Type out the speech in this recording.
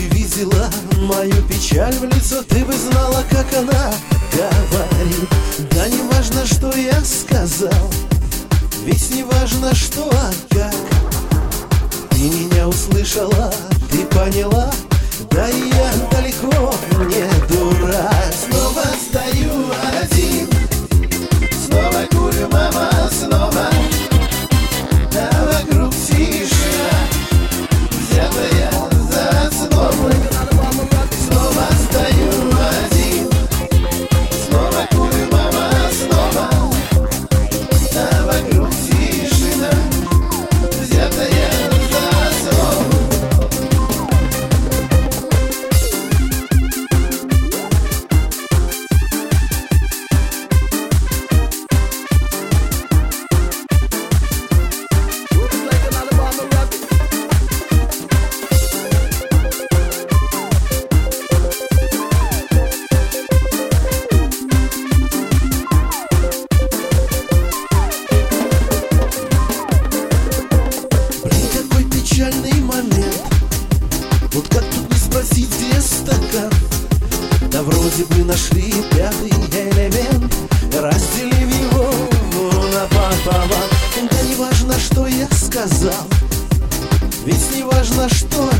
видела мою печаль в лицо, ты бы знала, как она говорит. Да не важно, что я сказал, ведь не важно, что, а как. Ты меня услышала, ты поняла, да и я далеко не дурак. Снова стою один, снова курю, мама, снова, а вокруг тишина, взятая за основу. Снова стою один, снова курю, мама, снова, а вокруг тишина, взятая за основу. Печальный момент, вот как тут не спросить, где стакан? Да вроде бы нашли пятый элемент, разделив его напополам. Да не важно, что я сказал, ведь не важно, что